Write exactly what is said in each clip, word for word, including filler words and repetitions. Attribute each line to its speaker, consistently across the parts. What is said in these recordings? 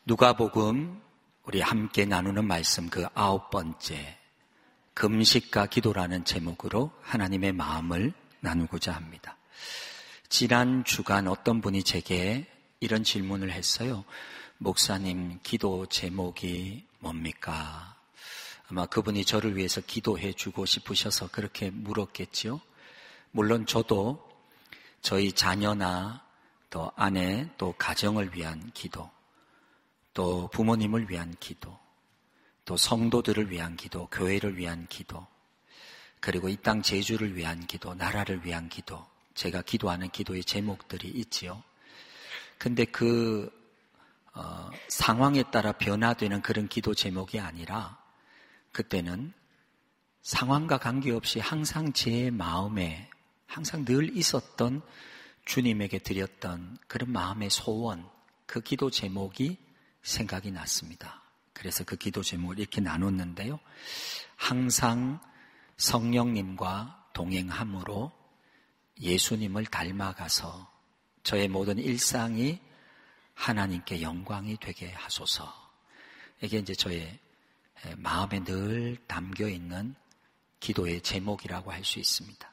Speaker 1: 누가복음 우리 함께 나누는 말씀 그 아홉 번째 금식과 기도라는 제목으로 하나님의 마음을 나누고자 합니다. 지난 주간 어떤 분이 제게 이런 질문을 했어요. 목사님, 기도 제목이 뭡니까? 아마 그분이 저를 위해서 기도해 주고 싶으셔서 그렇게 물었겠지요. 물론 저도 저희 자녀나 또 아내 또 가정을 위한 기도, 또 부모님을 위한 기도, 또 성도들을 위한 기도, 교회를 위한 기도, 그리고 이 땅 제주를 위한 기도, 나라를 위한 기도, 제가 기도하는 기도의 제목들이 있지요. 근데 그 어, 상황에 따라 변화되는 그런 기도 제목이 아니라 그때는 상황과 관계없이 항상 제 마음에 항상 늘 있었던 주님에게 드렸던 그런 마음의 소원, 그 기도 제목이 생각이 났습니다. 그래서 그 기도 제목을 이렇게 나눴는데요. 항상 성령님과 동행함으로 예수님을 닮아가서 저의 모든 일상이 하나님께 영광이 되게 하소서. 이게 이제 저의 마음에 늘 담겨 있는 기도의 제목이라고 할 수 있습니다.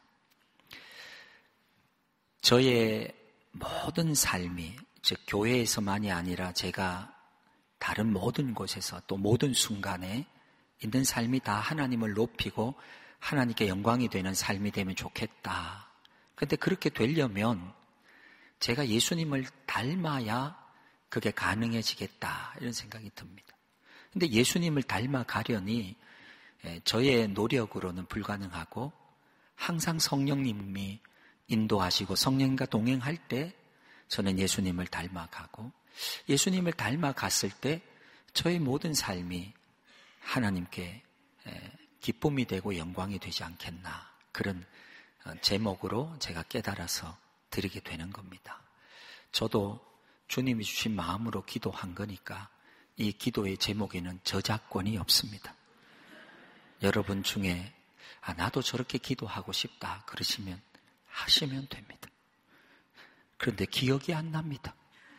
Speaker 1: 저의 모든 삶이, 즉 교회에서만이 아니라 제가 다른 모든 곳에서 또 모든 순간에 있는 삶이 다 하나님을 높이고 하나님께 영광이 되는 삶이 되면 좋겠다. 그런데 그렇게 되려면 제가 예수님을 닮아야 그게 가능해지겠다, 이런 생각이 듭니다. 그런데 예수님을 닮아가려니 저의 노력으로는 불가능하고 항상 성령님이 인도하시고 성령과 동행할 때 저는 예수님을 닮아가고, 예수님을 닮아갔을 때 저의 모든 삶이 하나님께 기쁨이 되고 영광이 되지 않겠나, 그런 제목으로 제가 깨달아서 드리게 되는 겁니다. 저도 주님이 주신 마음으로 기도한 거니까 이 기도의 제목에는 저작권이 없습니다. 여러분 중에 아, 나도 저렇게 기도하고 싶다 그러시면 하시면 됩니다. 그런데 기억이 안 납니다.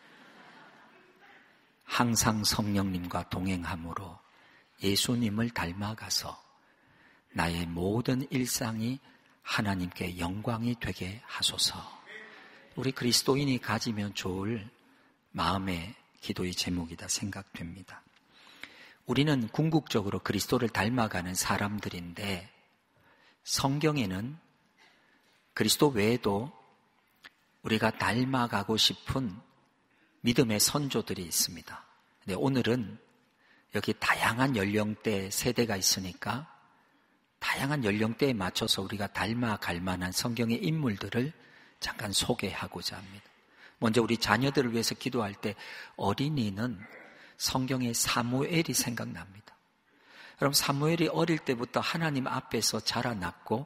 Speaker 1: 항상 성령님과 동행함으로 예수님을 닮아가서 나의 모든 일상이 하나님께 영광이 되게 하소서. 우리 그리스도인이 가지면 좋을 마음의 기도의 제목이다 생각됩니다. 우리는 궁극적으로 그리스도를 닮아가는 사람들인데 성경에는 그리스도 외에도 우리가 닮아가고 싶은 믿음의 선조들이 있습니다. 근데 오늘은 여기 다양한 연령대 세대가 있으니까 다양한 연령대에 맞춰서 우리가 닮아갈 만한 성경의 인물들을 잠깐 소개하고자 합니다. 먼저 우리 자녀들을 위해서 기도할 때 어린이는 성경의 사무엘이 생각납니다. 그럼 사무엘이 어릴 때부터 하나님 앞에서 자라났고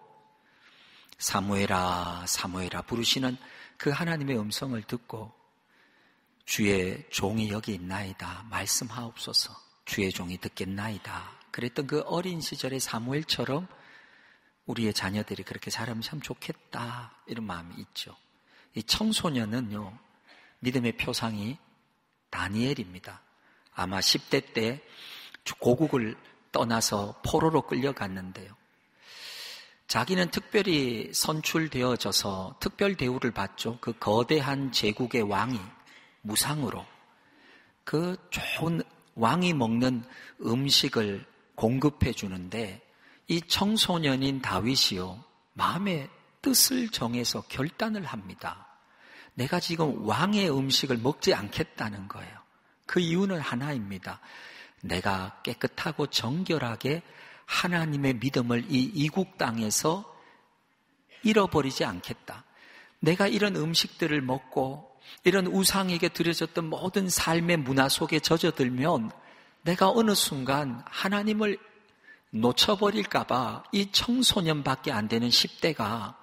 Speaker 1: 사무엘아 사무엘아 부르시는 그 하나님의 음성을 듣고 주의 종이 여기 있나이다 말씀하옵소서, 주의 종이 듣겠나이다 그랬던 그 어린 시절의 사무엘처럼 우리의 자녀들이 그렇게 자라면 참 좋겠다, 이런 마음이 있죠. 이 청소년은요, 믿음의 표상이 다니엘입니다. 아마 십 대 때 고국을 떠나서 포로로 끌려갔는데요. 자기는 특별히 선출되어져서 특별 대우를 받죠. 그 거대한 제국의 왕이 무상으로 그 좋은 왕이 먹는 음식을 공급해 주는데 이 청소년인 다윗이요, 마음의 뜻을 정해서 결단을 합니다. 내가 지금 왕의 음식을 먹지 않겠다는 거예요. 그 이유는 하나입니다. 내가 깨끗하고 정결하게 하나님의 믿음을 이 이국 땅에서 잃어버리지 않겠다. 내가 이런 음식들을 먹고 이런 우상에게 드려졌던 모든 삶의 문화 속에 젖어들면 내가 어느 순간 하나님을 놓쳐버릴까봐 이 청소년밖에 안 되는 십 대가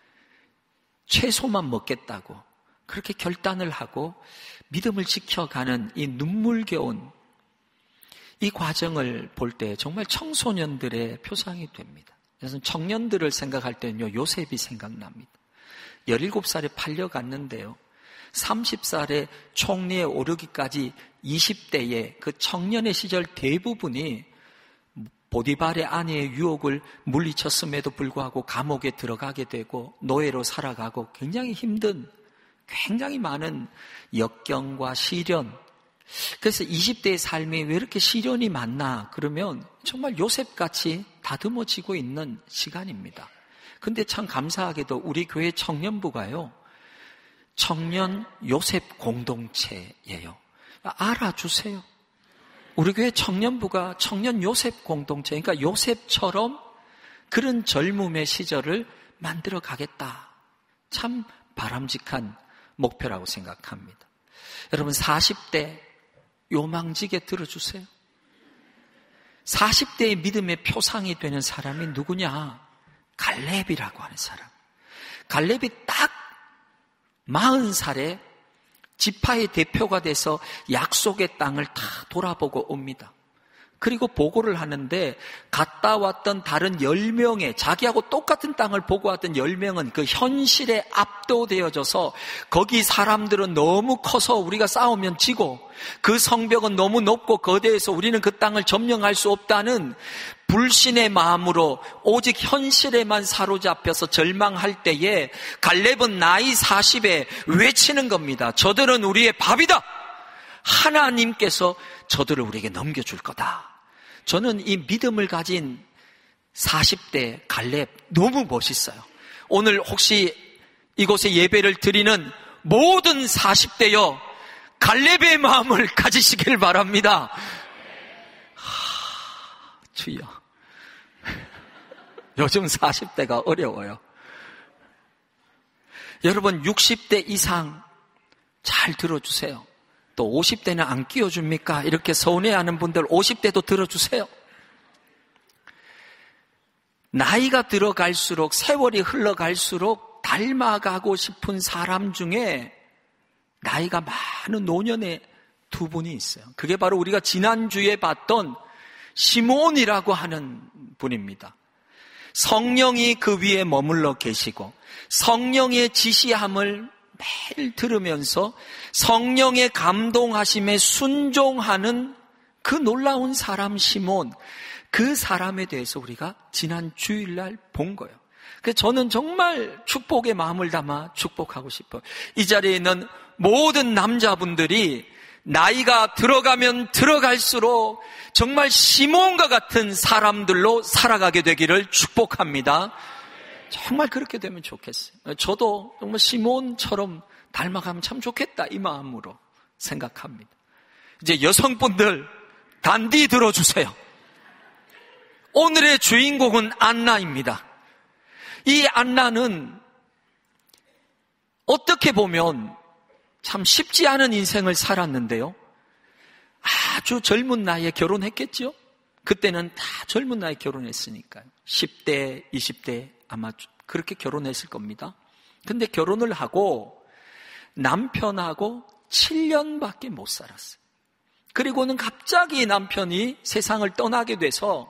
Speaker 1: 채소만 먹겠다고 그렇게 결단을 하고 믿음을 지켜가는 이 눈물겨운 이 과정을 볼 때 정말 청소년들의 표상이 됩니다. 그래서 청년들을 생각할 때는요, 요셉이 생각납니다. 열일곱 살에 팔려갔는데요. 서른 살에 총리에 오르기까지 이십 대의 그 청년의 시절 대부분이 보디발의 아내의 유혹을 물리쳤음에도 불구하고 감옥에 들어가게 되고 노예로 살아가고 굉장히 힘든, 굉장히 많은 역경과 시련. 그래서 이십 대의 삶이 왜 이렇게 시련이 많나 그러면 정말 요셉같이 다듬어지고 있는 시간입니다. 근데 참 감사하게도 우리 교회 청년부가요, 청년 요셉 공동체예요. 알아주세요. 우리 교회 청년부가 청년 요셉 공동체, 그러니까 요셉처럼 그런 젊음의 시절을 만들어 가겠다. 참 바람직한 목표라고 생각합니다. 여러분, 사십 대 요망지게 들어주세요. 사십 대의 믿음의 표상이 되는 사람이 누구냐? 갈렙이라고 하는 사람. 갈렙이 딱 마흔 살에 지파의 대표가 돼서 약속의 땅을 다 돌아보고 옵니다. 그리고 보고를 하는데 갔다 왔던 다른 열 명의 자기하고 똑같은 땅을 보고 왔던 열 명은 그 현실에 압도되어져서 거기 사람들은 너무 커서 우리가 싸우면 지고 그 성벽은 너무 높고 거대해서 우리는 그 땅을 점령할 수 없다는 불신의 마음으로 오직 현실에만 사로잡혀서 절망할 때에 갈렙은 나이 사십에 외치는 겁니다. 저들은 우리의 밥이다. 하나님께서 저들을 우리에게 넘겨줄 거다. 저는 이 믿음을 가진 사십 대 갈렙 너무 멋있어요. 오늘 혹시 이곳에 예배를 드리는 모든 사십 대여 갈렙의 마음을 가지시길 바랍니다. 하, 주여. 요즘 사십 대가 어려워요. 여러분, 육십 대 이상 잘 들어주세요. 또 오십 대는 안 끼워줍니까? 이렇게 서운해하는 분들 오십 대도 들어주세요. 나이가 들어갈수록, 세월이 흘러갈수록 닮아가고 싶은 사람 중에 나이가 많은 노년의 두 분이 있어요. 그게 바로 우리가 지난주에 봤던 시몬이라고 하는 분입니다. 성령이 그 위에 머물러 계시고 성령의 지시함을 매일 들으면서 성령의 감동하심에 순종하는 그 놀라운 사람 시몬, 그 사람에 대해서 우리가 지난 주일날 본 거예요. 그래서 저는 정말 축복의 마음을 담아 축복하고 싶어요. 이 자리에 있는 모든 남자분들이 나이가 들어가면 들어갈수록 정말 시몬과 같은 사람들로 살아가게 되기를 축복합니다. 정말 그렇게 되면 좋겠어요. 저도 정말 시몬처럼 닮아가면 참 좋겠다, 이 마음으로 생각합니다. 이제 여성분들 단디 들어주세요. 오늘의 주인공은 안나입니다. 이 안나는 어떻게 보면 참 쉽지 않은 인생을 살았는데요, 아주 젊은 나이에 결혼했겠죠? 그때는 다 젊은 나이에 결혼했으니까요. 십 대, 이십 대 아마 그렇게 결혼했을 겁니다. 근데 결혼을 하고 남편하고 칠 년밖에 못 살았어요. 그리고는 갑자기 남편이 세상을 떠나게 돼서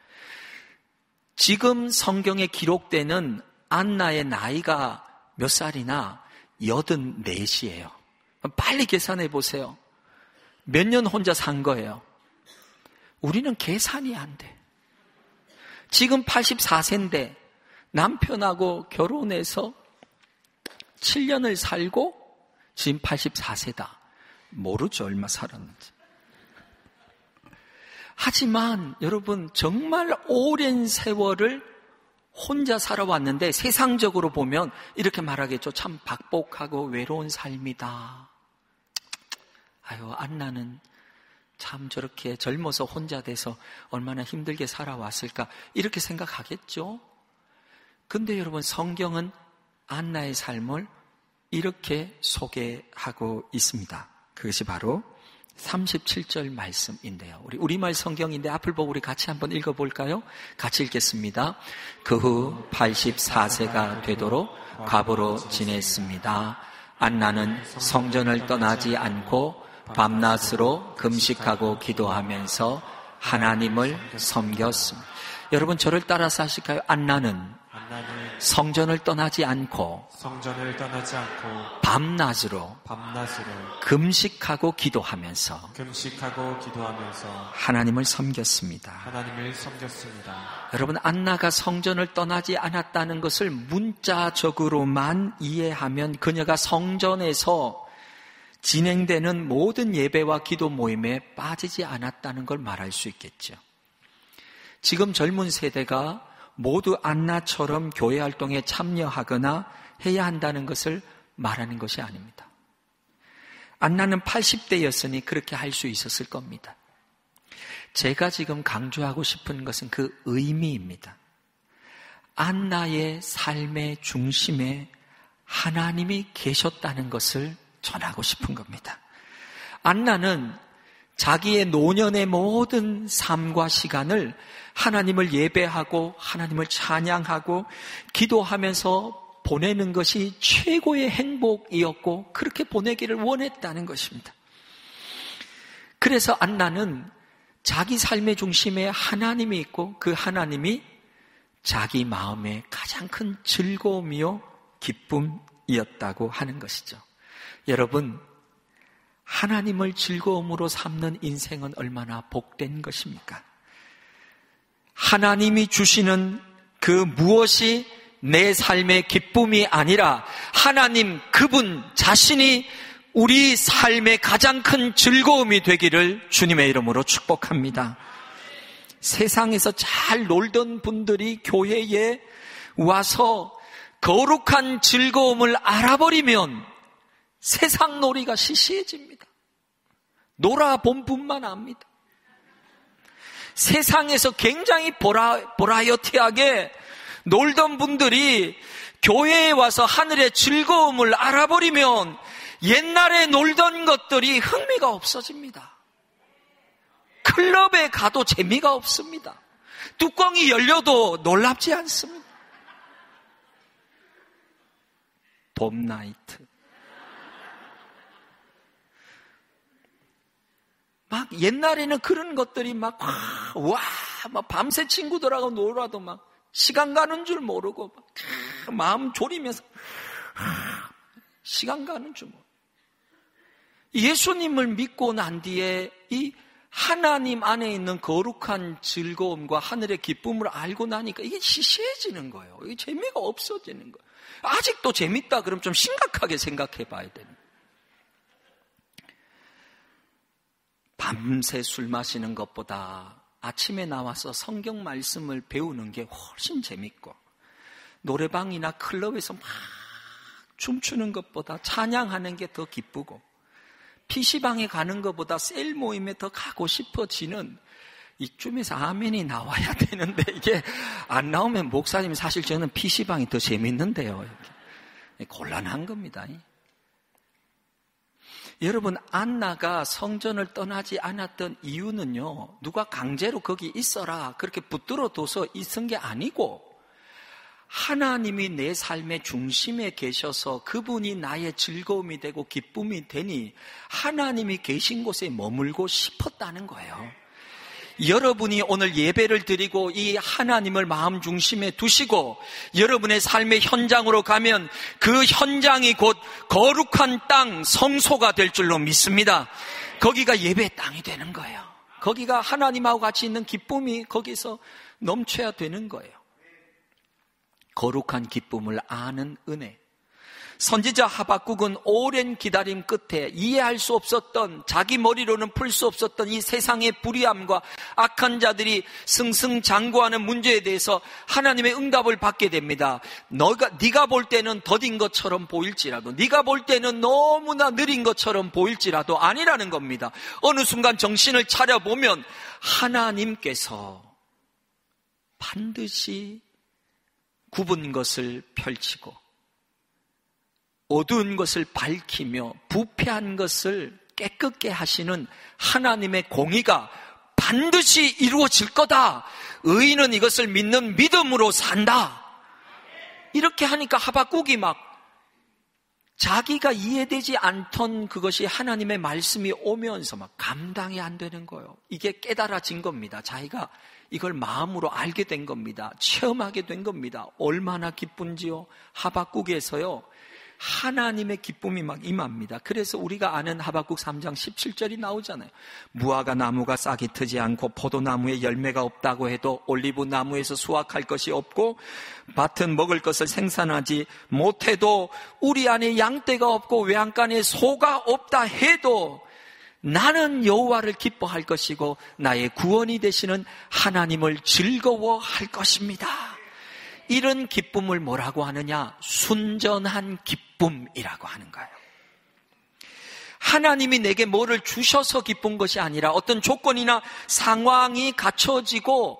Speaker 1: 지금 성경에 기록되는 안나의 나이가 몇 살이나 여든넷이에요. 빨리 계산해 보세요. 몇 년 혼자 산 거예요? 우리는 계산이 안 돼. 지금 팔십사 세인데 남편하고 결혼해서 칠 년을 살고 지금 팔십사 세다. 모르죠, 얼마 살았는지. 하지만 여러분, 정말 오랜 세월을 혼자 살아왔는데 세상적으로 보면 이렇게 말하겠죠. 참 박복하고 외로운 삶이다. 아유, 안나는 참 저렇게 젊어서 혼자 돼서 얼마나 힘들게 살아왔을까, 이렇게 생각하겠죠. 근데 여러분, 성경은 안나의 삶을 이렇게 소개하고 있습니다. 그것이 바로 삼십칠 절 말씀인데요. 우리 우리말 성경인데 앞을 보고 우리 같이 한번 읽어볼까요? 같이 읽겠습니다. 그 후 팔십사 세가 되도록 과부로 지냈습니다. 안나는 성전을 떠나지 않고 밤낮으로 금식하고 기도하면서 하나님을 섬겼습니다. 여러분, 저를 따라서 하실까요? 안나는 성전을 떠나지 않고
Speaker 2: 성전을 떠나지 않고
Speaker 1: 밤낮으로
Speaker 2: 밤낮으로
Speaker 1: 금식하고 기도하면서
Speaker 2: 금식하고 기도하면서
Speaker 1: 하나님을 섬겼습니다.
Speaker 2: 하나님을 섬겼습니다.
Speaker 1: 여러분, 안나가 성전을 떠나지 않았다는 것을 문자적으로만 이해하면 그녀가 성전에서 진행되는 모든 예배와 기도 모임에 빠지지 않았다는 걸 말할 수 있겠죠. 지금 젊은 세대가 모두 안나처럼 교회 활동에 참여하거나 해야 한다는 것을 말하는 것이 아닙니다. 안나는 팔십 대였으니 그렇게 할 수 있었을 겁니다. 제가 지금 강조하고 싶은 것은 그 의미입니다. 안나의 삶의 중심에 하나님이 계셨다는 것을 전하고 싶은 겁니다. 안나는 자기의 노년의 모든 삶과 시간을 하나님을 예배하고 하나님을 찬양하고 기도하면서 보내는 것이 최고의 행복이었고 그렇게 보내기를 원했다는 것입니다. 그래서 안나는 자기 삶의 중심에 하나님이 있고 그 하나님이 자기 마음의 가장 큰 즐거움이요 기쁨이었다고 하는 것이죠. 여러분, 하나님을 즐거움으로 삼는 인생은 얼마나 복된 것입니까? 하나님이 주시는 그 무엇이 내 삶의 기쁨이 아니라 하나님 그분 자신이 우리 삶의 가장 큰 즐거움이 되기를 주님의 이름으로 축복합니다. 세상에서 잘 놀던 분들이 교회에 와서 거룩한 즐거움을 알아버리면 세상 놀이가 시시해집니다. 놀아본 분만 압니다. 세상에서 굉장히 보라, 보라이어티하게 놀던 분들이 교회에 와서 하늘의 즐거움을 알아버리면 옛날에 놀던 것들이 흥미가 없어집니다. 클럽에 가도 재미가 없습니다. 뚜껑이 열려도 놀랍지 않습니다. 봄나이트. 막 옛날에는 그런 것들이 막, 와, 막 밤새 친구들하고 놀아도 막 시간 가는 줄 모르고 막 마음 졸이면서 시간 가는 줄 모르고. 예수님을 믿고 난 뒤에 이 하나님 안에 있는 거룩한 즐거움과 하늘의 기쁨을 알고 나니까 이게 시시해지는 거예요. 이게 재미가 없어지는 거예요. 아직도 재밌다 그러면 좀 심각하게 생각해 봐야 됩니다. 밤새 술 마시는 것보다 아침에 나와서 성경 말씀을 배우는 게 훨씬 재밌고, 노래방이나 클럽에서 막 춤추는 것보다 찬양하는 게 더 기쁘고, 피시방에 가는 것보다 셀 모임에 더 가고 싶어지는, 이쯤에서 아멘이 나와야 되는데 이게 안 나오면 목사님 사실 저는 피시방이 더 재밌는데요. 이렇게. 곤란한 겁니다. 여러분, 안나가 성전을 떠나지 않았던 이유는요, 누가 강제로 거기 있어라 그렇게 붙들어 둬서 있은 게 아니고, 하나님이 내 삶의 중심에 계셔서 그분이 나의 즐거움이 되고 기쁨이 되니 하나님이 계신 곳에 머물고 싶었다는 거예요. 여러분이 오늘 예배를 드리고 이 하나님을 마음 중심에 두시고 여러분의 삶의 현장으로 가면 그 현장이 곧 거룩한 땅, 성소가 될 줄로 믿습니다. 거기가 예배의 땅이 되는 거예요. 거기가 하나님하고 같이 있는 기쁨이 거기서 넘쳐야 되는 거예요. 거룩한 기쁨을 아는 은혜. 선지자 하박국은 오랜 기다림 끝에 이해할 수 없었던, 자기 머리로는 풀 수 없었던 이 세상의 불의함과 악한 자들이 승승장구하는 문제에 대해서 하나님의 응답을 받게 됩니다. 너가, 네가 볼 때는 더딘 것처럼 보일지라도, 네가 볼 때는 너무나 느린 것처럼 보일지라도 아니라는 겁니다. 어느 순간 정신을 차려보면 하나님께서 반드시 굽은 것을 펼치고 어두운 것을 밝히며 부패한 것을 깨끗게 하시는 하나님의 공의가 반드시 이루어질 거다. 의인은 이것을 믿는 믿음으로 산다. 이렇게 하니까 하박국이 막 자기가 이해되지 않던 그것이 하나님의 말씀이 오면서 막 감당이 안 되는 거예요. 이게 깨달아진 겁니다. 자기가 이걸 마음으로 알게 된 겁니다. 체험하게 된 겁니다. 얼마나 기쁜지요. 하박국에서요, 하나님의 기쁨이 막 임합니다. 그래서 우리가 아는 하박국 삼 장 십칠 절이 나오잖아요. 무화과 나무가 싹이 트지 않고 포도나무에 열매가 없다고 해도 올리브 나무에서 수확할 것이 없고 밭은 먹을 것을 생산하지 못해도 우리 안에 양떼가 없고 외양간에 소가 없다 해도 나는 여호와를 기뻐할 것이고 나의 구원이 되시는 하나님을 즐거워할 것입니다. 이런 기쁨을 뭐라고 하느냐? 순전한 기쁨이라고 하는 거예요. 하나님이 내게 뭐를 주셔서 기쁜 것이 아니라 어떤 조건이나 상황이 갖춰지고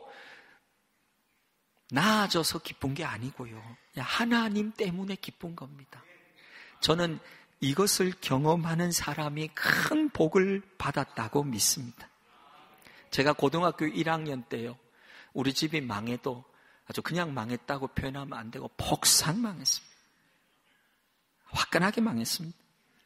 Speaker 1: 나아져서 기쁜 게 아니고요. 하나님 때문에 기쁜 겁니다. 저는 이것을 경험하는 사람이 큰 복을 받았다고 믿습니다. 제가 고등학교 일 학년 때요, 우리 집이 망해도 아주 그냥 망했다고 표현하면 안 되고 폭삭 망했습니다. 화끈하게 망했습니다.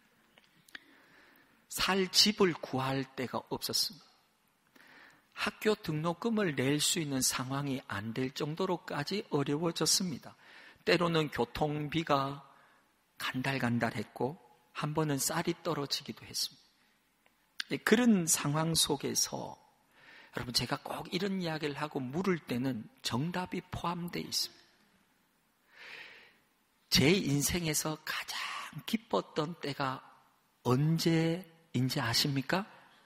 Speaker 1: 살 집을 구할 데가 없었습니다. 학교 등록금을 낼 수 있는 상황이 안 될 정도로까지 어려워졌습니다. 때로는 교통비가 간달간달했고 한 번은 쌀이 떨어지기도 했습니다. 그런 상황 속에서 여러분, 제가 꼭 이런 이야기를 하고 물을 때는 정답이 포함되어 있습니다. 제 인생에서 가장 기뻤던 때가 언제인지 아십니까?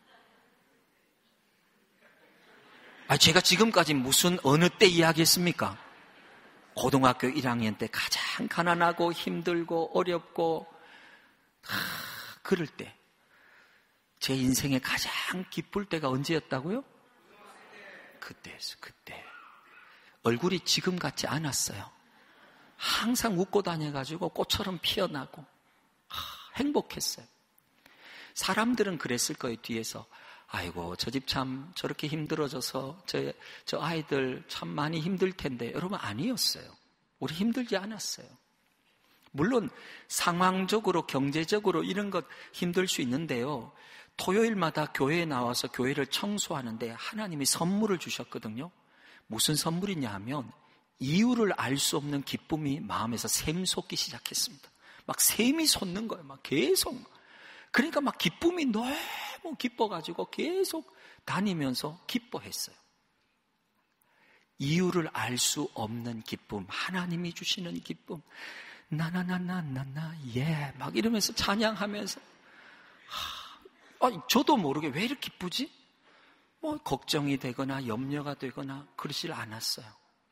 Speaker 1: 아, 제가 지금까지 무슨 어느 때 이야기했습니까? 고등학교 일 학년 때 가장 가난하고 힘들고 어렵고 하, 그럴 때 제 인생에 가장 기쁠 때가 언제였다고요? 그때였어요. 그때. 얼굴이 지금 같지 않았어요. 항상 웃고 다녀가지고 꽃처럼 피어나고 하, 행복했어요. 사람들은 그랬을 거예요. 뒤에서 아이고 저 집 참 저렇게 힘들어져서 저, 저 아이들 참 많이 힘들 텐데. 여러분, 아니었어요. 우리 힘들지 않았어요. 물론 상황적으로 경제적으로 이런 것 힘들 수 있는데요, 토요일마다 교회에 나와서 교회를 청소하는데 하나님이 선물을 주셨거든요. 무슨 선물이냐 하면 이유를 알 수 없는 기쁨이 마음에서 샘솟기 시작했습니다. 막 샘이 솟는 거예요. 막 계속. 그러니까 막 기쁨이 너무 기뻐가지고 계속 다니면서 기뻐했어요. 이유를 알 수 없는 기쁨, 하나님이 주시는 기쁨, 나나나나나나 예, 막 이러면서 찬양하면서 하, 아, 저도 모르게 왜 이렇게 기쁘지? 뭐 걱정이 되거나 염려가 되거나 그러질 않았어요.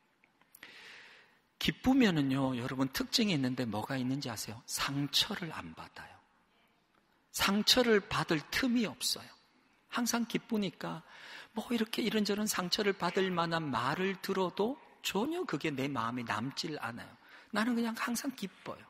Speaker 1: 기쁘면은요, 여러분 특징이 있는데 뭐가 있는지 아세요? 상처를 안 받아요. 상처를 받을 틈이 없어요. 항상 기쁘니까 뭐 이렇게 이런저런 상처를 받을 만한 말을 들어도 전혀 그게 내 마음에 남질 않아요. 나는 그냥 항상 기뻐요.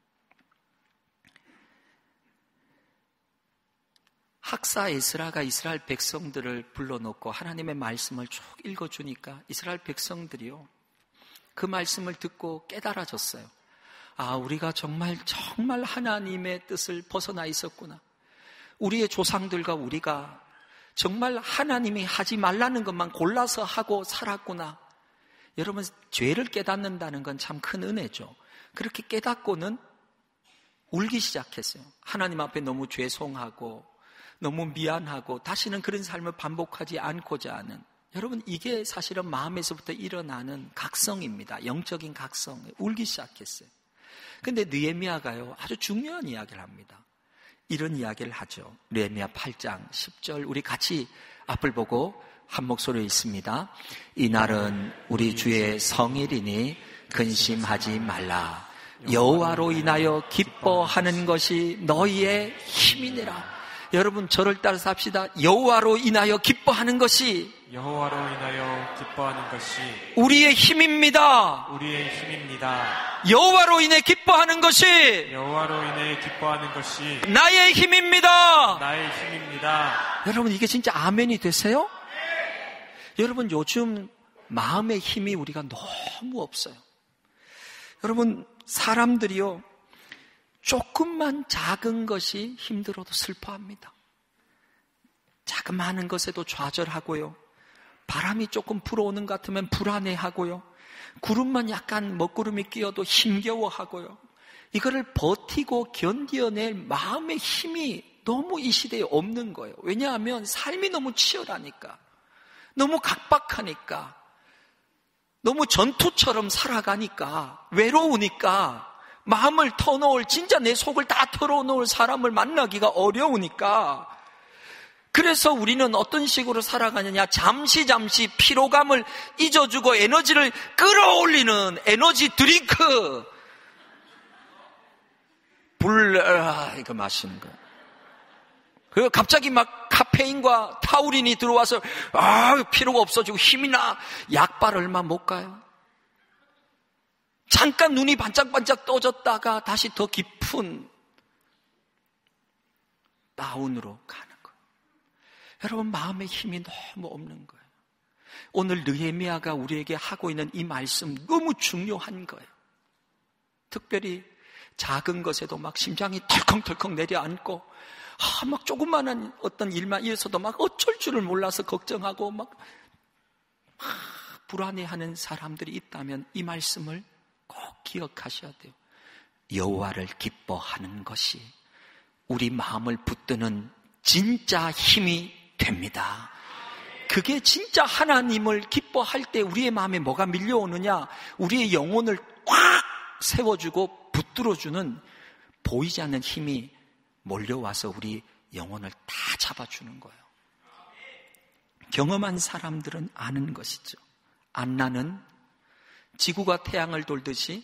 Speaker 1: 학사 에스라가 이스라엘 백성들을 불러놓고 하나님의 말씀을 쭉 읽어주니까 이스라엘 백성들이요, 그 말씀을 듣고 깨달아졌어요. 아, 우리가 정말 정말 하나님의 뜻을 벗어나 있었구나. 우리의 조상들과 우리가 정말 하나님이 하지 말라는 것만 골라서 하고 살았구나. 여러분, 죄를 깨닫는다는 건 참 큰 은혜죠. 그렇게 깨닫고는 울기 시작했어요. 하나님 앞에 너무 죄송하고 너무 미안하고 다시는 그런 삶을 반복하지 않고자 하는, 여러분 이게 사실은 마음에서부터 일어나는 각성입니다. 영적인 각성. 울기 시작했어요. 근데 느헤미야가요, 아주 중요한 이야기를 합니다. 이런 이야기를 하죠. 느헤미야 팔 장 십 절, 우리 같이 앞을 보고 한 목소리로 읽습니다. 이날은 우리 주의 성일이니 근심하지 말라. 여호와로 인하여 기뻐하는 것이 너희의 힘이니라. 여러분, 저를 따라서 합시다. 여호와로 인하여 기뻐하는 것이
Speaker 2: 여호와로 인하여 기뻐하는 것이
Speaker 1: 우리의 힘입니다.
Speaker 2: 우리의 힘입니다.
Speaker 1: 여호와로 인해 기뻐하는 것이
Speaker 2: 여호와로 인해 기뻐하는 것이
Speaker 1: 나의 힘입니다.
Speaker 2: 나의 힘입니다.
Speaker 1: 여러분, 이게 진짜 아멘이 되세요? 여러분, 요즘 마음의 힘이 우리가 너무 없어요. 여러분, 사람들이요, 조금만 작은 것이 힘들어도 슬퍼합니다. 자그마한 것에도 좌절하고요. 바람이 조금 불어오는 것 같으면 불안해하고요. 구름만 약간 먹구름이 끼어도 힘겨워하고요. 이거를 버티고 견뎌낼 마음의 힘이 너무 이 시대에 없는 거예요. 왜냐하면 삶이 너무 치열하니까, 너무 각박하니까, 너무 전투처럼 살아가니까, 외로우니까, 마음을 터놓을, 진짜 내 속을 다 털어놓을 사람을 만나기가 어려우니까, 그래서 우리는 어떤 식으로 살아가느냐, 잠시 잠시 피로감을 잊어주고 에너지를 끌어올리는 에너지 드링크, 불, 아, 이거 마시는 거예요. 그리고 갑자기 막 카페인과 타우린이 들어와서 아, 피로가 없어지고 힘이 나. 약발 얼마 못 가요. 잠깐 눈이 반짝반짝 떠졌다가 다시 더 깊은 다운으로 가는 거예요. 여러분, 마음의 힘이 너무 없는 거예요. 오늘 느헤미야가 우리에게 하고 있는 이 말씀 너무 중요한 거예요. 특별히 작은 것에도 막 심장이 덜컹덜컹 내려앉고, 아, 막 조그마한 어떤 일만 있어도 막 어쩔 줄을 몰라서 걱정하고 막, 막 불안해하는 사람들이 있다면 이 말씀을 꼭 기억하셔야 돼요. 여호와를 기뻐하는 것이 우리 마음을 붙드는 진짜 힘이 됩니다. 그게 진짜 하나님을 기뻐할 때 우리의 마음에 뭐가 밀려오느냐? 우리의 영혼을 꽉 세워주고 붙들어주는 보이지 않는 힘이 몰려와서 우리 영혼을 다 잡아주는 거예요. 경험한 사람들은 아는 것이죠. 안나는 지구가 태양을 돌듯이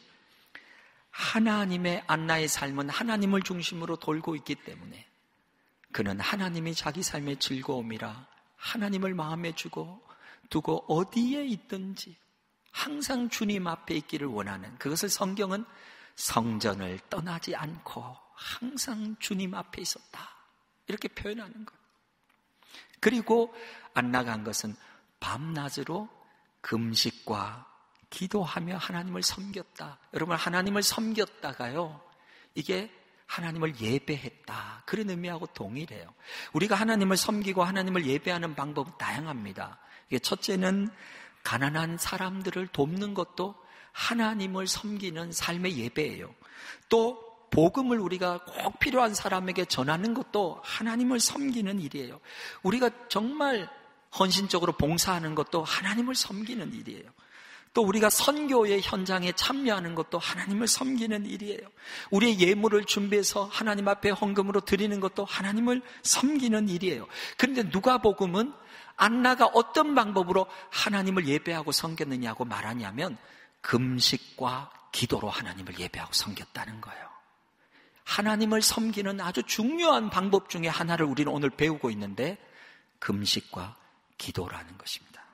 Speaker 1: 하나님의 안나의 삶은 하나님을 중심으로 돌고 있기 때문에 그는 하나님이 자기 삶의 즐거움이라 하나님을 마음에 주고 두고 어디에 있든지 항상 주님 앞에 있기를 원하는, 그것을 성경은 성전을 떠나지 않고 항상 주님 앞에 있었다, 이렇게 표현하는 거예요. 그리고 안나가 한 것은 밤낮으로 금식과 기도하며 하나님을 섬겼다. 여러분, 하나님을 섬겼다가요, 이게 하나님을 예배했다, 그런 의미하고 동일해요. 우리가 하나님을 섬기고 하나님을 예배하는 방법은 다양합니다. 이게 첫째는 가난한 사람들을 돕는 것도 하나님을 섬기는 삶의 예배예요. 또 복음을 우리가 꼭 필요한 사람에게 전하는 것도 하나님을 섬기는 일이에요. 우리가 정말 헌신적으로 봉사하는 것도 하나님을 섬기는 일이에요. 또 우리가 선교의 현장에 참여하는 것도 하나님을 섬기는 일이에요. 우리의 예물을 준비해서 하나님 앞에 헌금으로 드리는 것도 하나님을 섬기는 일이에요. 그런데 누가복음은 안나가 어떤 방법으로 하나님을 예배하고 섬겼느냐고 말하냐면 금식과 기도로 하나님을 예배하고 섬겼다는 거예요. 하나님을 섬기는 아주 중요한 방법 중에 하나를 우리는 오늘 배우고 있는데 금식과 기도라는 것입니다.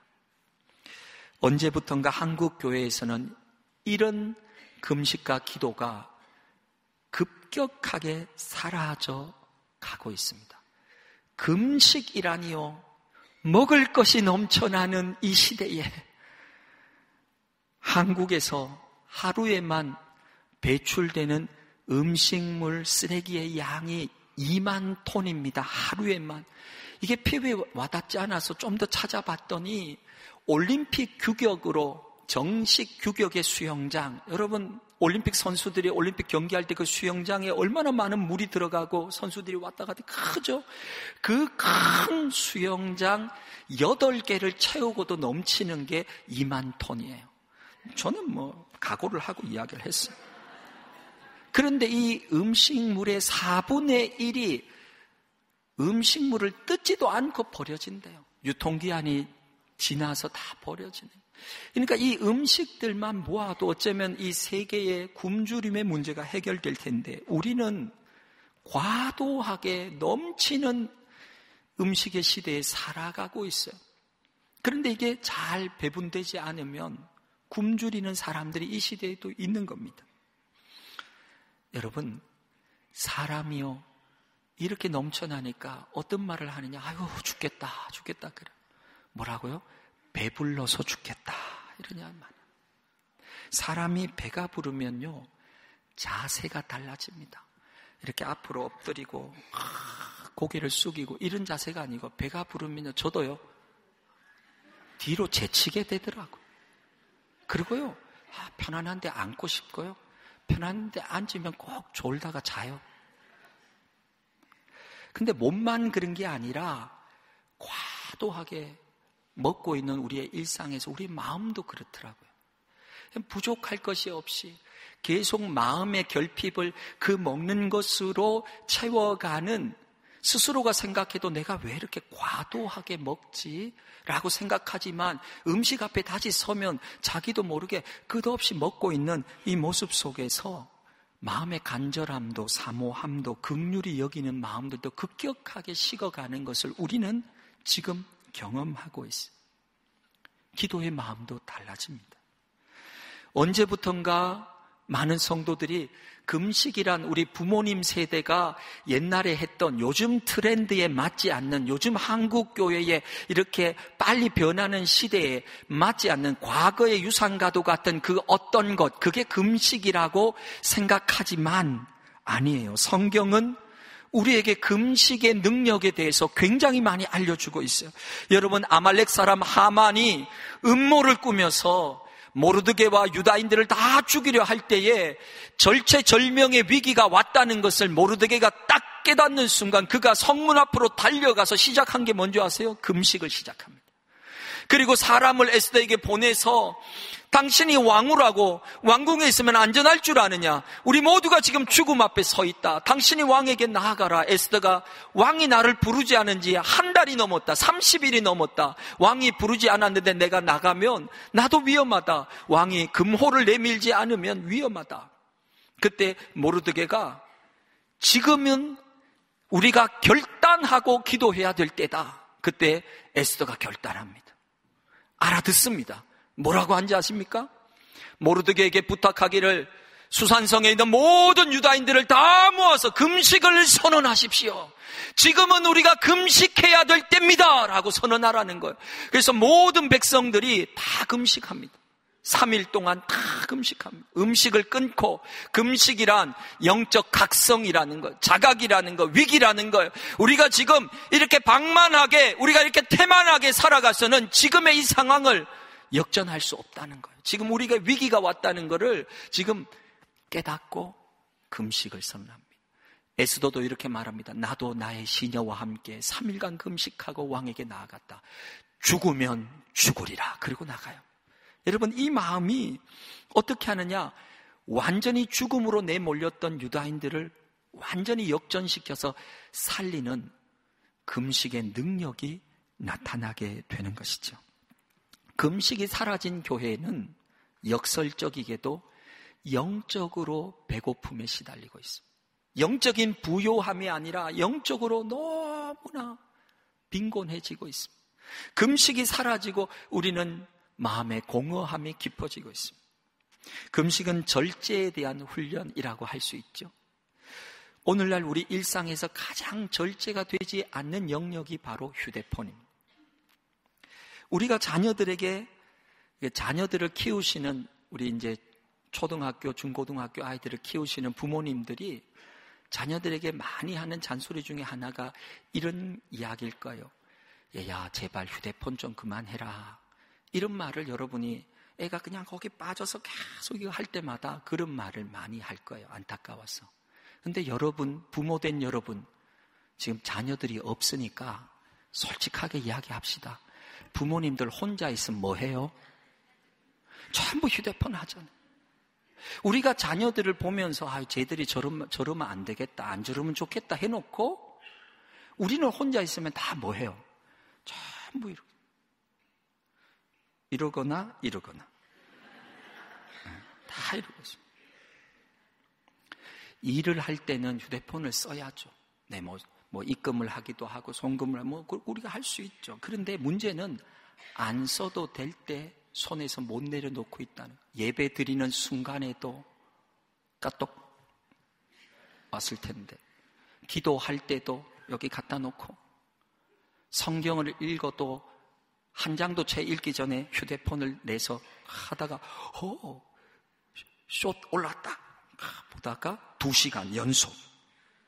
Speaker 1: 언제부턴가 한국 교회에서는 이런 금식과 기도가 급격하게 사라져 가고 있습니다. 금식이라니요, 먹을 것이 넘쳐나는 이 시대에 한국에서 하루에만 배출되는 음식물 쓰레기의 양이 이만 톤입니다. 하루에만. 이게 폐부에 와닿지 않아서 좀 더 찾아봤더니 올림픽 규격으로, 정식 규격의 수영장, 여러분 올림픽 선수들이 올림픽 경기할 때 그 수영장에 얼마나 많은 물이 들어가고 선수들이 왔다 갔다 크죠? 그 큰 수영장 여덟 개를 채우고도 넘치는 게 이만 톤이에요. 저는 뭐 각오를 하고 이야기를 했어요. 그런데 이 음식물의 사분의 일이 음식물을 뜯지도 않고 버려진대요. 유통기한이 지나서 다 버려지네요. 그러니까 이 음식들만 모아도 어쩌면 이 세계의 굶주림의 문제가 해결될 텐데 우리는 과도하게 넘치는 음식의 시대에 살아가고 있어요. 그런데 이게 잘 배분되지 않으면 굶주리는 사람들이 이 시대에도 있는 겁니다. 여러분, 사람이요, 이렇게 넘쳐나니까 어떤 말을 하느냐? 아유, 죽겠다, 죽겠다. 그래. 뭐라고요? 배불러서 죽겠다. 이러냐 말. 사람이 배가 부르면요, 자세가 달라집니다. 이렇게 앞으로 엎드리고 고개를 숙이고 이런 자세가 아니고 배가 부르면 저도요 뒤로 제치게 되더라고요. 그리고요 아, 편안한데 앉고 싶고요 편안한데 앉으면 꼭 졸다가 자요. 근데 몸만 그런 게 아니라 과도하게 먹고 있는 우리의 일상에서 우리 마음도 그렇더라고요. 부족할 것이 없이 계속 마음의 결핍을 그 먹는 것으로 채워가는, 스스로가 생각해도 내가 왜 이렇게 과도하게 먹지? 라고 생각하지만 음식 앞에 다시 서면 자기도 모르게 끝없이 먹고 있는 이 모습 속에서 마음의 간절함도 사모함도 긍휼히 여기는 마음들도 급격하게 식어가는 것을 우리는 지금 경험하고 있어요. 기도의 마음도 달라집니다. 언제부턴가 많은 성도들이 금식이란 우리 부모님 세대가 옛날에 했던 요즘 트렌드에 맞지 않는, 요즘 한국 교회에 이렇게 빨리 변하는 시대에 맞지 않는 과거의 유산과도 같은 그 어떤 것, 그게 금식이라고 생각하지만 아니에요. 성경은 우리에게 금식의 능력에 대해서 굉장히 많이 알려주고 있어요. 여러분, 아말렉 사람 하만이 음모를 꾸며서 모르드게와 유다인들을 다 죽이려 할 때에 절체절명의 위기가 왔다는 것을 모르드게가 딱 깨닫는 순간 그가 성문 앞으로 달려가서 시작한 게 뭔지 아세요? 금식을 시작합니다. 그리고 사람을 에스더에게 보내서 당신이 왕후라고 왕궁에 있으면 안전할 줄 아느냐? 우리 모두가 지금 죽음 앞에 서 있다. 당신이 왕에게 나아가라. 에스더가 왕이 나를 부르지 않은 지 한 달이 넘었다. 삼십 일이 넘었다. 왕이 부르지 않았는데 내가 나가면 나도 위험하다. 왕이 금호를 내밀지 않으면 위험하다. 그때 모르드게가 지금은 우리가 결단하고 기도해야 될 때다. 그때 에스더가 결단합니다. 알아듣습니다. 뭐라고 한지 아십니까? 모르드게에게 부탁하기를 수산성에 있는 모든 유다인들을 다 모아서 금식을 선언하십시오. 지금은 우리가 금식해야 될 때입니다 라고 선언하라는 거예요. 그래서 모든 백성들이 다 금식합니다. 삼 일 동안 다 금식합니다. 음식을 끊고, 금식이란 영적 각성이라는 거, 자각이라는 거, 위기라는 거예요. 우리가 지금 이렇게 방만하게, 우리가 이렇게 태만하게 살아가서는 지금의 이 상황을 역전할 수 없다는 거예요. 지금 우리가 위기가 왔다는 것을 지금 깨닫고 금식을 선언합니다. 에스더도 이렇게 말합니다. 나도 나의 시녀와 함께 삼 일간 금식하고 왕에게 나아갔다. 죽으면 죽으리라. 그리고 나가요. 여러분, 이 마음이 어떻게 하느냐? 완전히 죽음으로 내몰렸던 유다인들을 완전히 역전시켜서 살리는 금식의 능력이 나타나게 되는 것이죠. 금식이 사라진 교회는 역설적이게도 영적으로 배고픔에 시달리고 있습니다. 영적인 부요함이 아니라 영적으로 너무나 빈곤해지고 있습니다. 금식이 사라지고 우리는 마음의 공허함이 깊어지고 있습니다. 금식은 절제에 대한 훈련이라고 할 수 있죠. 오늘날 우리 일상에서 가장 절제가 되지 않는 영역이 바로 휴대폰입니다. 우리가 자녀들에게, 자녀들을 키우시는 우리 이제 초등학교, 중고등학교 아이들을 키우시는 부모님들이 자녀들에게 많이 하는 잔소리 중에 하나가 이런 이야기일 거예요. 얘야, 제발 휴대폰 좀 그만해라. 이런 말을 여러분이 애가 그냥 거기 빠져서 계속 이거 할 때마다 그런 말을 많이 할 거예요. 안타까워서. 근데 여러분, 부모된 여러분, 지금 자녀들이 없으니까 솔직하게 이야기합시다. 부모님들 혼자 있으면 뭐 해요? 전부 휴대폰 하잖아요. 우리가 자녀들을 보면서 아, 쟤들이 저러면, 저러면 안 되겠다, 안 저러면 좋겠다 해놓고 우리는 혼자 있으면 다 뭐 해요? 전부 이러, 이러거나 이러거나 다 이러고 있습니다. 일을 할 때는 휴대폰을 써야죠. 네, 뭐, 뭐 입금을 하기도 하고 송금을 뭐 우리가 할 수 있죠. 그런데 문제는 안 써도 될 때 손에서 못 내려놓고 있다는, 예배 드리는 순간에도 까똑 왔을 텐데, 기도할 때도 여기 갖다 놓고, 성경을 읽어도 한 장도 채 읽기 전에 휴대폰을 내서 하다가 어, 숏 올랐다 보다가 두 시간 연속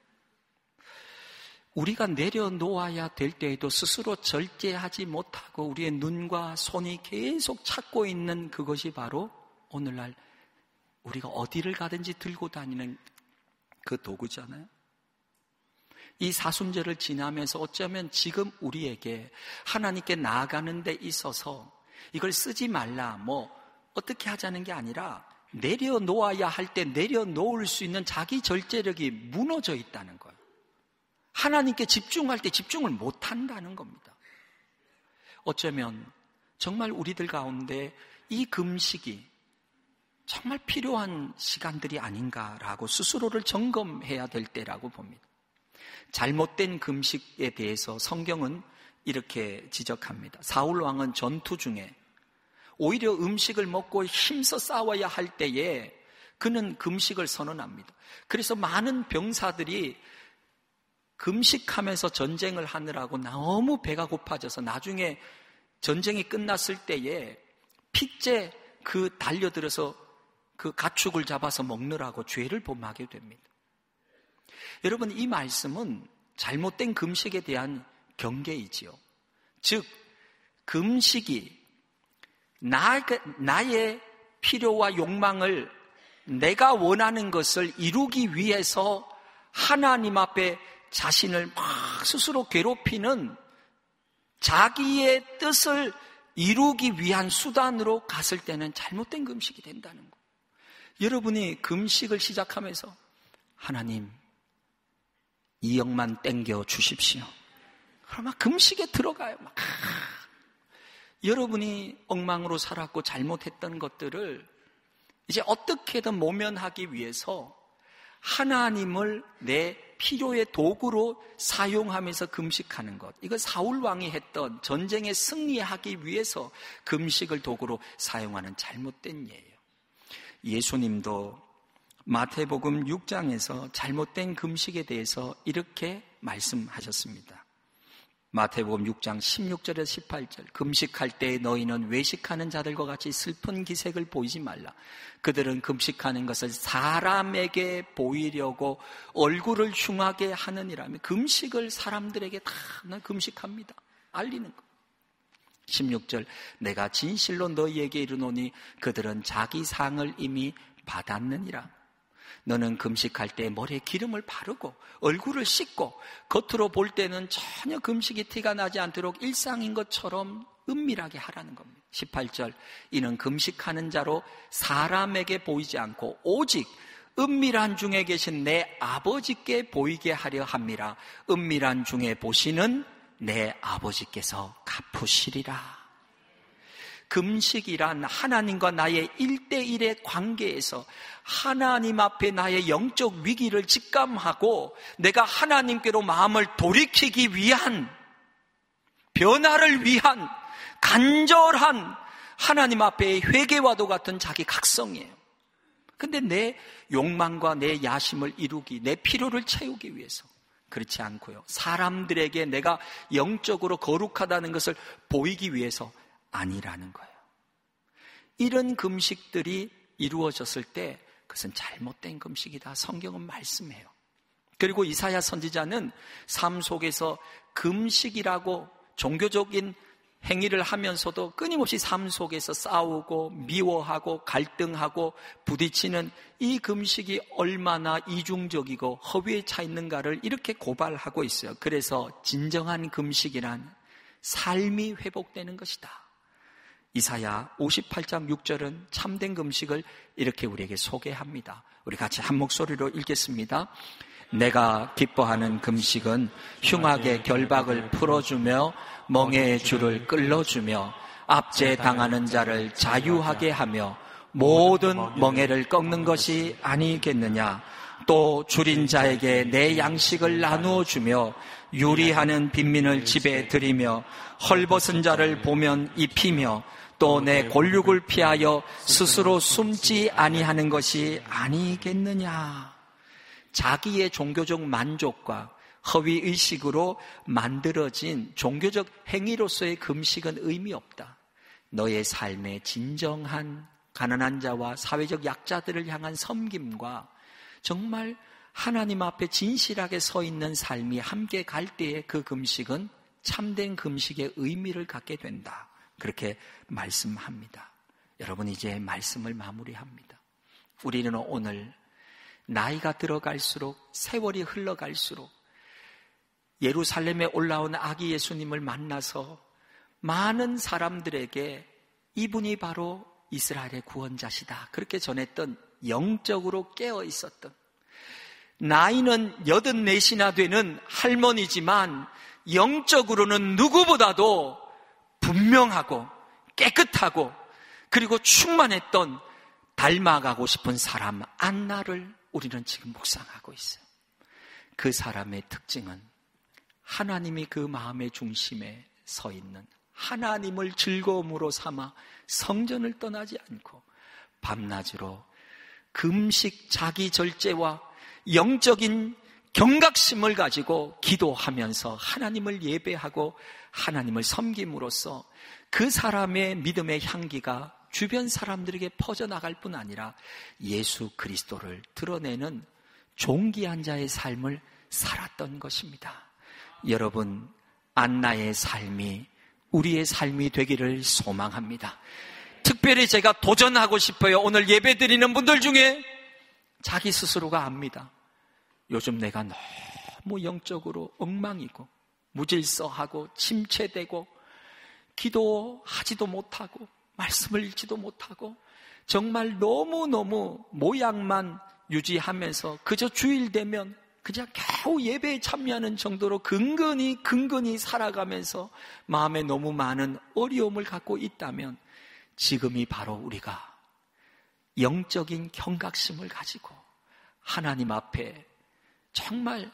Speaker 1: 우리가 내려놓아야 될 때에도 스스로 절제하지 못하고 우리의 눈과 손이 계속 찾고 있는 그것이 바로 오늘날 우리가 어디를 가든지 들고 다니는 그 도구잖아요. 이 사순절을 지나면서 어쩌면 지금 우리에게 하나님께 나아가는 데 있어서 이걸 쓰지 말라, 뭐 어떻게 하자는 게 아니라 내려놓아야 할 때 내려놓을 수 있는 자기 절제력이 무너져 있다는 거예요. 하나님께 집중할 때 집중을 못한다는 겁니다. 어쩌면 정말 우리들 가운데 이 금식이 정말 필요한 시간들이 아닌가라고 스스로를 점검해야 될 때라고 봅니다. 잘못된 금식에 대해서 성경은 이렇게 지적합니다. 사울 왕은 전투 중에 오히려 음식을 먹고 힘써 싸워야 할 때에 그는 금식을 선언합니다. 그래서 많은 병사들이 금식하면서 전쟁을 하느라고 너무 배가 고파져서 나중에 전쟁이 끝났을 때에 핏째 그 달려들어서 그 가축을 잡아서 먹느라고 죄를 범하게 됩니다. 여러분, 이 말씀은 잘못된 금식에 대한 경계이지요. 즉 금식이 나, 나의 필요와 욕망을 내가 원하는 것을 이루기 위해서 하나님 앞에 자신을 막 스스로 괴롭히는 자기의 뜻을 이루기 위한 수단으로 갔을 때는 잘못된 금식이 된다는 거예요. 여러분이 금식을 시작하면서 하나님 이억만 땡겨 주십시오. 그러면 금식에 들어가요. 막. 여러분이 엉망으로 살았고 잘못했던 것들을 이제 어떻게든 모면하기 위해서 하나님을 내 필요의 도구로 사용하면서 금식하는 것, 이거 사울 왕이 했던 전쟁에 승리하기 위해서 금식을 도구로 사용하는 잘못된 예예요. 예수님도 마태복음 육 장에서 잘못된 금식에 대해서 이렇게 말씀하셨습니다. 마태복음 육 장 십육 절에서 십팔 절, 금식할 때 너희는 외식하는 자들과 같이 슬픈 기색을 보이지 말라. 그들은 금식하는 것을 사람에게 보이려고 얼굴을 흉하게 하느니라며. 금식을 사람들에게 다 금식합니다. 알리는 것. 십육 절, 내가 진실로 너희에게 이르노니 그들은 자기 상을 이미 받았느니라. 너는 금식할 때 머리에 기름을 바르고 얼굴을 씻고 겉으로 볼 때는 전혀 금식이 티가 나지 않도록 일상인 것처럼 은밀하게 하라는 겁니다. 십팔 절, 이는 금식하는 자로 사람에게 보이지 않고 오직 은밀한 중에 계신 내 아버지께 보이게 하려 함이라. 은밀한 중에 보시는 내 아버지께서 갚으시리라. 금식이란 하나님과 나의 일대일의 관계에서 하나님 앞에 나의 영적 위기를 직감하고 내가 하나님께로 마음을 돌이키기 위한, 변화를 위한 간절한 하나님 앞에 회개와도 같은 자기 각성이에요. 근데 내 욕망과 내 야심을 이루기, 내 필요를 채우기 위해서, 그렇지 않고요, 사람들에게 내가 영적으로 거룩하다는 것을 보이기 위해서 아니라는 거예요. 이런 금식들이 이루어졌을 때 그것은 잘못된 금식이다. 성경은 말씀해요. 그리고 이사야 선지자는 삶 속에서 금식이라고 종교적인 행위를 하면서도 끊임없이 삶 속에서 싸우고 미워하고 갈등하고 부딪히는 이 금식이 얼마나 이중적이고 허위에 차 있는가를 이렇게 고발하고 있어요. 그래서 진정한 금식이란 삶이 회복되는 것이다. 이사야 오십팔 장 육 절은 참된 금식을 이렇게 우리에게 소개합니다. 우리 같이 한 목소리로 읽겠습니다. 내가 기뻐하는 금식은 흉악의 결박을 풀어주며 멍에의 줄을 끌어주며 압제당하는 자를 자유하게 하며 모든 멍에를 꺾는 것이 아니겠느냐. 또 줄인 자에게 내 양식을 나누어 주며 유리하는 빈민을 집에 들이며 헐벗은 자를 보면 입히며 또 내 골육을 피하여 스스로 숨지 아니하는 것이 아니겠느냐. 자기의 종교적 만족과 허위의식으로 만들어진 종교적 행위로서의 금식은 의미 없다. 너의 삶의 진정한 가난한 자와 사회적 약자들을 향한 섬김과 정말 하나님 앞에 진실하게 서 있는 삶이 함께 갈 때에 그 금식은 참된 금식의 의미를 갖게 된다. 그렇게 말씀합니다. 여러분, 이제 말씀을 마무리합니다. 우리는 오늘 나이가 들어갈수록, 세월이 흘러갈수록 예루살렘에 올라온 아기 예수님을 만나서 많은 사람들에게 이분이 바로 이스라엘의 구원자시다, 그렇게 전했던, 영적으로 깨어 있었던, 나이는 여든넷이나 되는 할머니지만 영적으로는 누구보다도 분명하고 깨끗하고 그리고 충만했던, 닮아가고 싶은 사람 안나를 우리는 지금 묵상하고 있어요. 그 사람의 특징은 하나님이 그 마음의 중심에 서 있는, 하나님을 즐거움으로 삼아 성전을 떠나지 않고 밤낮으로 금식, 자기 절제와 영적인 경각심을 가지고 기도하면서 하나님을 예배하고 하나님을 섬김으로써 그 사람의 믿음의 향기가 주변 사람들에게 퍼져나갈 뿐 아니라 예수 그리스도를 드러내는 존귀한 자의 삶을 살았던 것입니다. 여러분, 안나의 삶이 우리의 삶이 되기를 소망합니다. 특별히 제가 도전하고 싶어요. 오늘 예배 드리는 분들 중에 자기 스스로가 압니다. 요즘 내가 너무 영적으로 엉망이고 무질서하고 침체되고 기도하지도 못하고 말씀을 읽지도 못하고 정말 너무너무 모양만 유지하면서 그저 주일 되면 그냥 겨우 예배에 참여하는 정도로 근근히 근근히 살아가면서 마음에 너무 많은 어려움을 갖고 있다면 지금이 바로 우리가 영적인 경각심을 가지고 하나님 앞에 정말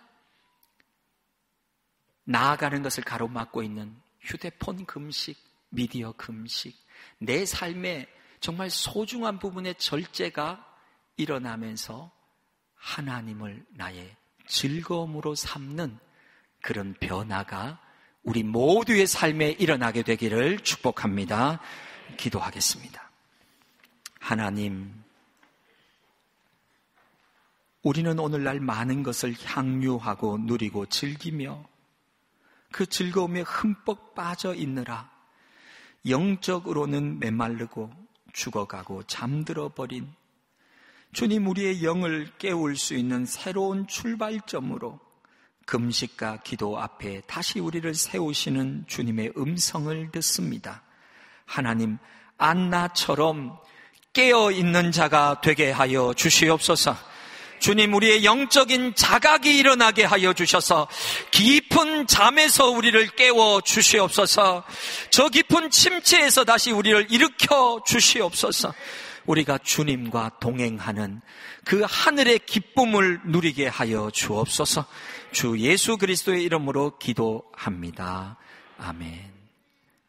Speaker 1: 나아가는 것을 가로막고 있는 휴대폰 금식, 미디어 금식, 내 삶의 정말 소중한 부분의 절제가 일어나면서 하나님을 나의 즐거움으로 삼는 그런 변화가 우리 모두의 삶에 일어나게 되기를 축복합니다. 기도하겠습니다. 하나님, 우리는 오늘날 많은 것을 향유하고 누리고 즐기며 그 즐거움에 흠뻑 빠져 있느라 영적으로는 메마르고 죽어가고 잠들어 버린 주님, 우리의 영을 깨울 수 있는 새로운 출발점으로 금식과 기도 앞에 다시 우리를 세우시는 주님의 음성을 듣습니다. 하나님, 안나처럼 깨어있는 자가 되게 하여 주시옵소서. 주님, 우리의 영적인 자각이 일어나게 하여 주셔서 깊은 잠에서 우리를 깨워 주시옵소서. 저 깊은 침체에서 다시 우리를 일으켜 주시옵소서. 우리가 주님과 동행하는 그 하늘의 기쁨을 누리게 하여 주옵소서. 주 예수 그리스도의 이름으로 기도합니다. 아멘.